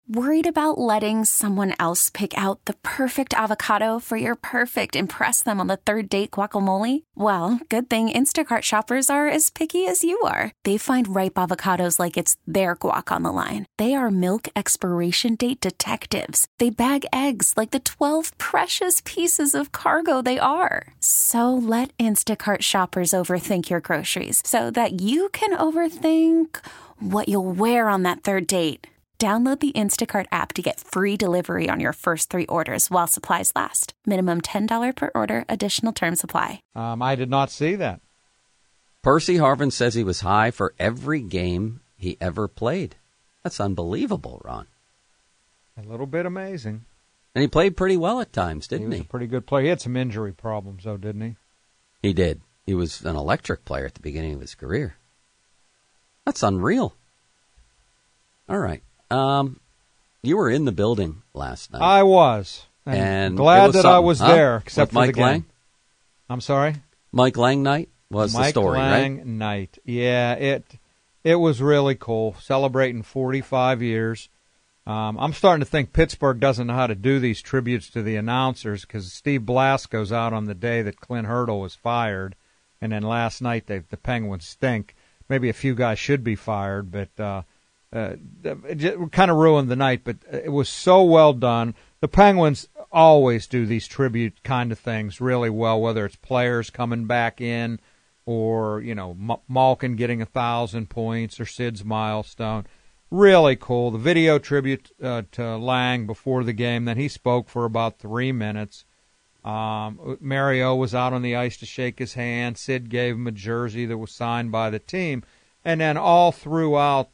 Worried about letting someone else pick out the perfect avocado for your perfect impress them on the third date guacamole? Well, good thing Instacart shoppers are as picky as you are. They find ripe avocados like it's their guac on the line. They are milk expiration date detectives. They bag eggs like the 12 precious pieces of cargo they are. So let Instacart shoppers overthink your groceries so that you can overthink what you'll wear on that third date. Download the Instacart app to get free delivery on your first 3 orders while supplies last. Minimum $10 per order. Additional terms apply. I did not see that. Percy Harvin says he was high for every game he ever played. That's unbelievable, Ron. A little bit amazing. And he played pretty well at times, didn't he? He was a pretty good player. He had some injury problems, though, didn't he? He did. He was an electric player at the beginning of his career. That's unreal. All right. You were in the building last night. I was. And glad that I was there, except for Mike the game. Lang? I'm sorry? Mike Lang night was the story, right? Mike Lang night. Yeah, it was really cool, celebrating 45 years. I'm starting to think Pittsburgh doesn't know how to do these tributes to the announcers because Steve Blass goes out on the day that Clint Hurdle was fired, and then last night the Penguins stink. Maybe a few guys should be fired, but it kind of ruined the night, but it was so well done. The Penguins always do these tribute kind of things really well, whether it's players coming back in or, Malkin getting 1,000 points or Sid's milestone. Really cool. The video tribute to Lang before the game, then he spoke for about 3 minutes. Mario was out on the ice to shake his hand. Sid gave him a jersey that was signed by the team. And then all throughout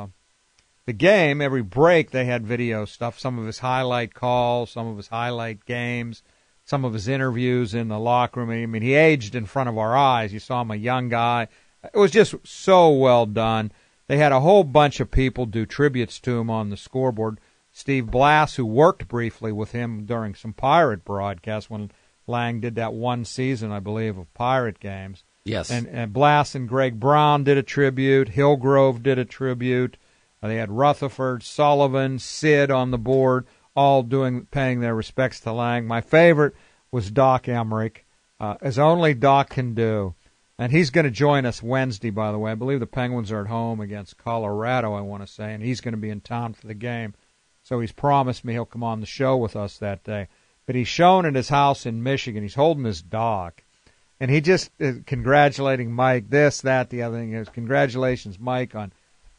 the game, every break, they had video stuff, some of his highlight calls, some of his highlight games, some of his interviews in the locker room. I mean, he aged in front of our eyes. You saw him a young guy. It was just so well done. They had a whole bunch of people do tributes to him on the scoreboard. Steve Blass, who worked briefly with him during some Pirate broadcasts when Lang did that one season, I believe, of Pirate games. Yes. And Blass and Greg Brown did a tribute. Hillgrove did a tribute. They had Rutherford, Sullivan, Sid on the board, all paying their respects to Lang. My favorite was Doc Emmerich, as only Doc can do. And he's going to join us Wednesday, by the way. I believe the Penguins are at home against Colorado, I want to say, and he's going to be in town for the game. So he's promised me he'll come on the show with us that day. But he's shown at his house in Michigan. He's holding his dog. And he just congratulating Mike, this, that, the other thing. Congratulations, Mike, on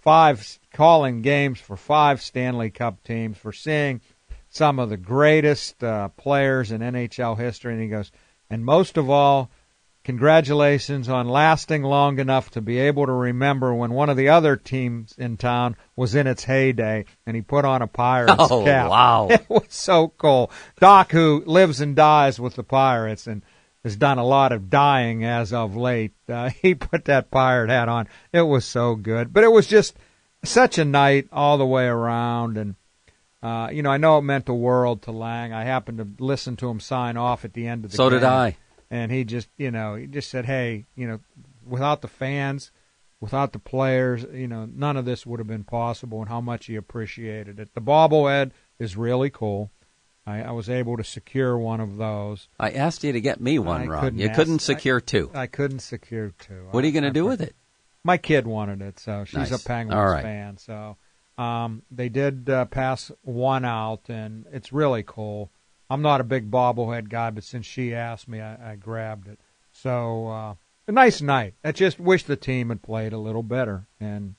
calling games for 5 Stanley Cup teams, for seeing some of the greatest players in NHL history. And he goes, and most of all, congratulations on lasting long enough to be able to remember when one of the other teams in town was in its heyday, and he put on a Pirates cap. Oh, wow. It was so cool. Doc, who lives and dies with the Pirates and has done a lot of dying as of late, he put that Pirate hat on. It was so good. But it was just such a night all the way around. And, I know it meant the world to Lang. I happened to listen to him sign off at the end of the game. So did I. And he just said, hey, without the fans, without the players, none of this would have been possible, and how much he appreciated it. The bobblehead is really cool. I was able to secure one of those. I asked you to get me one, Ron. You couldn't secure 2. I couldn't secure 2. What are you going to do with it? My kid wanted it, so she's nice. a Penguins fan. So they did pass one out, and it's really cool. I'm not a big bobblehead guy, but since she asked me, I grabbed it. So a nice night. I just wish the team had played a little better. And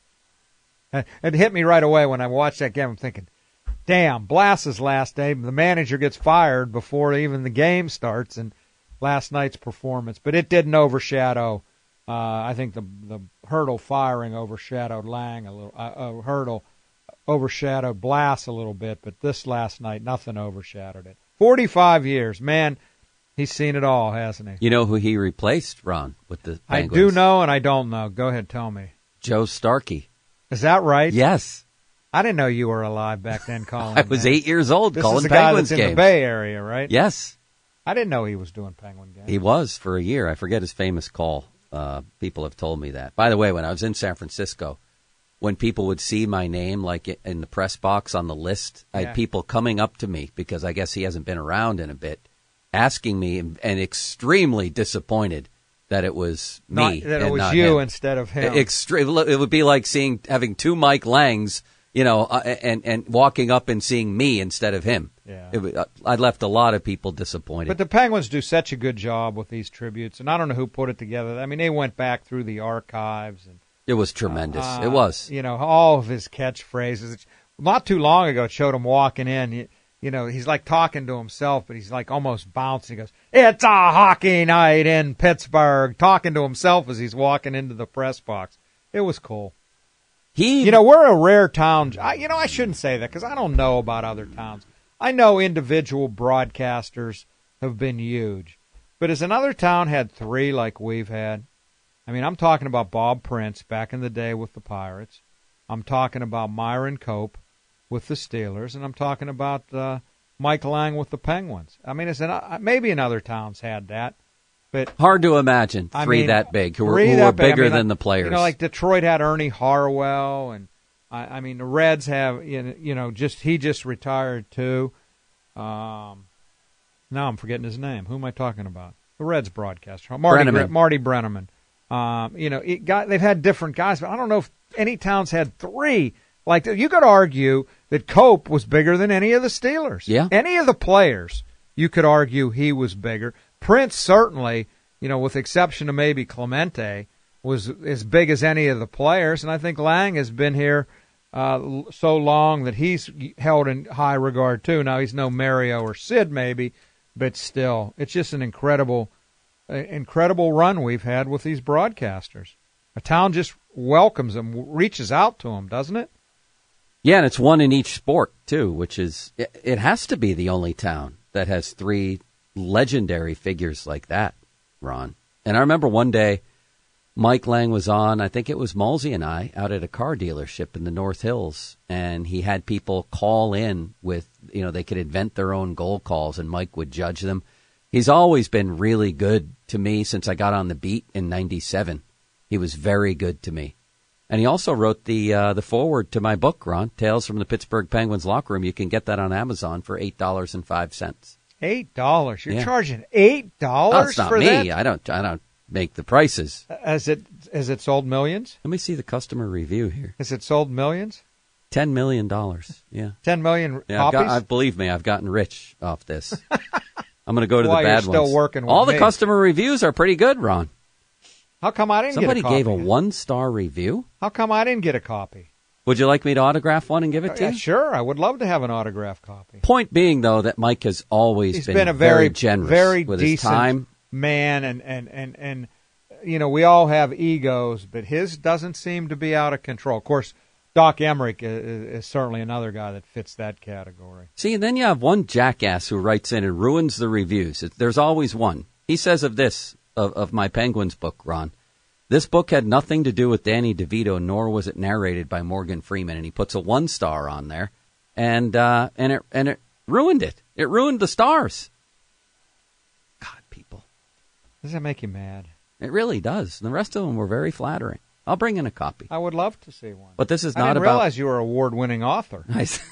it hit me right away when I watched that game. I'm thinking, damn, Blass's last day, the manager gets fired before even the game starts, and last night's performance. But it didn't overshadow. I think the Hurdle firing overshadowed Lang a little. Hurdle overshadowed Blass a little bit, but this last night, nothing overshadowed it. 45 years. Man, he's seen it all, hasn't he? You know who he replaced, Ron, with the Penguins? I do know and I don't know. Go ahead, tell me. Joe Starkey. Is that right? Yes. I didn't know you were alive back then, Colin. I was 8 years old calling Penguins games. This is the guy that's in the Bay Area, right? Yes. I didn't know he was doing Penguin games. He was for a year. I forget his famous call. People have told me that. By the way, when I was in San Francisco, when people would see my name, like in the press box on the list, I had people coming up to me because I guess he hasn't been around in a bit, asking me and extremely disappointed that it was me. That it was you instead of him. It would be like having two Mike Langs, and walking up and seeing me instead of him. Yeah. I left a lot of people disappointed. But the Penguins do such a good job with these tributes, and I don't know who put it together. I mean, they went back through the archives. And it was tremendous. It was. All of his catchphrases. Not too long ago, it showed him walking in. He's like talking to himself, but he's like almost bouncing. He goes, "It's a hockey night in Pittsburgh," talking to himself as he's walking into the press box. It was cool. We're a rare town. I shouldn't say that because I don't know about other towns. I know individual broadcasters have been huge. But has another town had three like we've had? I mean, I'm talking about Bob Prince back in the day with the Pirates. I'm talking about Myron Cope with the Steelers. And I'm talking about Mike Lang with the Penguins. I mean, maybe in other towns had that. But hard to imagine three that big who were bigger than the players. Like Detroit had Ernie Harwell, and I mean the Reds have he just retired too. Now I'm forgetting his name. Who am I talking about? The Reds broadcaster, Marty Brennaman. They've had different guys, but I don't know if any town's had three. Like you could argue that Cope was bigger than any of the Steelers. Yeah, any of the players you could argue he was bigger. Prince certainly, with the exception of maybe Clemente, was as big as any of the players. And I think Lang has been here so long that he's held in high regard too. Now he's no Mario or Sid maybe, but still, it's just an incredible run we've had with these broadcasters. A town just welcomes them, reaches out to them, doesn't it? Yeah, and it's one in each sport too, which is it has to be the only town that has three legendary figures like that, Ron. And I remember one day Mike Lang was on, I think it was Mulsey and I, out at a car dealership in the North Hills, and he had people call in with, they could invent their own goal calls, and Mike would judge them. He's always been really good to me since I got on the beat in '97. He was very good to me. And he also wrote the foreword to my book, Ron, Tales from the Pittsburgh Penguins Locker Room. You can get that on Amazon for $8.05. $8? You're charging $8 That's not for me. that? I don't make the prices. Has it sold millions? Let me see the customer review here. Has it sold millions? $10 million. Yeah. 10 million copies? Believe me, I've gotten rich off this. I'm going to go to the bad you're ones. Still working with All me. the customer reviews are pretty good, Ron. How come I didn't get a copy? Somebody gave a 1-star review? How come I didn't get a copy? Would you like me to autograph one and give it to you? Sure, I would love to have an autograph copy. Point being, though, that Mike has always been a very generous very with decent his time. Man, and we all have egos, but his doesn't seem to be out of control. Of course, Doc Emmerich is certainly another guy that fits that category. See, and then you have one jackass who writes in and ruins the reviews. There's always one. He says of this, of my Penguins book, Ron, this book had nothing to do with Danny DeVito, nor was it narrated by Morgan Freeman. And he puts a 1-star on there, and it ruined it. It ruined the stars. God, people. Does that make you mad? It really does. And the rest of them were very flattering. I'll bring in a copy. I would love to see one. But this is I not didn't about. realize you were an award-winning author.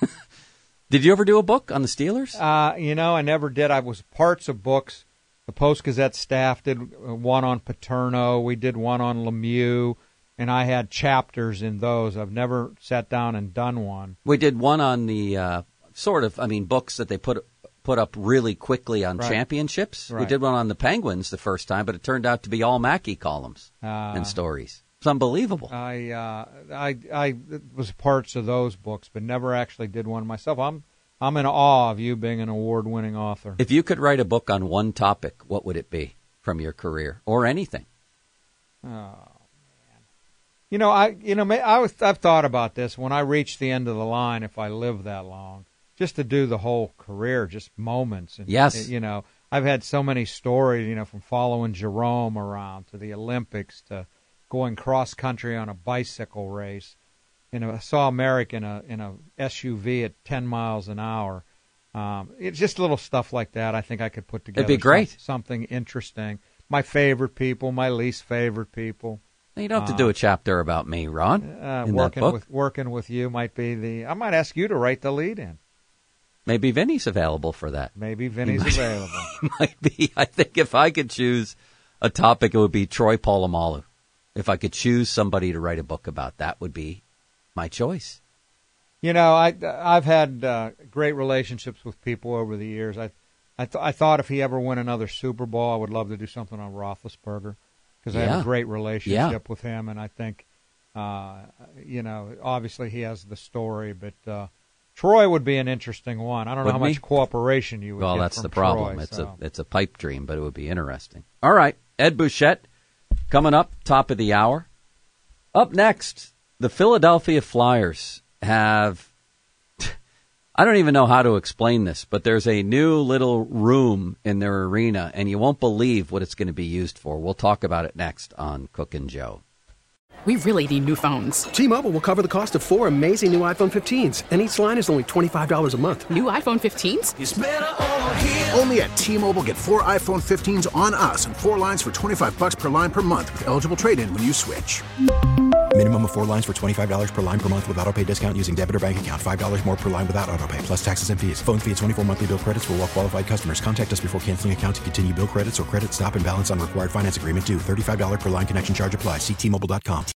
Did you ever do a book on the Steelers? I never did. I was parts of books. The Post-Gazette staff did one on Paterno. We did one on Lemieux, and I had chapters in those. I've never sat down and done one. We did one on the books that they put up really quickly on championships. Right. We did one on the Penguins the first time, but it turned out to be all Mackey columns and stories. It's unbelievable. I was parts of those books, but never actually did one myself. I'm in awe of you being an award-winning author. If you could write a book on one topic, what would it be from your career or anything? Oh man. I've thought about this when I reach the end of the line. If I live that long, just to do the whole career, just moments. And, yes. I've had so many stories. From following Jerome around to the Olympics to going cross country on a bicycle race. I saw Merrick in a SUV at 10 miles an hour. It's just little stuff like that. I think I could put together. It'd be great. Something interesting. My favorite people, my least favorite people. You don't have to do a chapter about me, Ron. In that book. Working with you might be I might ask you to write the lead in. Maybe Vinny's available for that. Maybe Vinny's available. Might be. I think if I could choose a topic, it would be Troy Polamalu. If I could choose somebody to write a book about, that would be my choice. You know, I've had great relationships with people over the years. I thought if he ever won another Super Bowl, I would love to do something on Roethlisberger because I have a great relationship with him, and I think, obviously he has the story, but Troy would be an interesting one. I don't know how much cooperation you would get from Troy. Well, that's the problem. It's a pipe dream, but it would be interesting. All right, Ed Bouchette coming up, top of the hour. Up next, the Philadelphia Flyers have, I don't even know how to explain this, but there's a new little room in their arena, and you won't believe what it's going to be used for. We'll talk about it next on Cook and Joe. We really need new phones. T-Mobile will cover the cost of 4 amazing new iPhone 15s, and each line is only $25 a month. New iPhone 15s? It's better over here. Only at T-Mobile, get 4 iPhone 15s on us and 4 lines for $25 per line per month with eligible trade-in when you switch. Minimum of 4 lines for $25 per line per month with autopay discount using debit or bank account. $5 more per line without autopay, plus taxes and fees. Phone fee at 24 monthly bill credits for well-qualified customers. Contact us before canceling account to continue bill credits or credit stop and balance on required finance agreement due. $35 per line connection charge applies. See T-Mobile.com.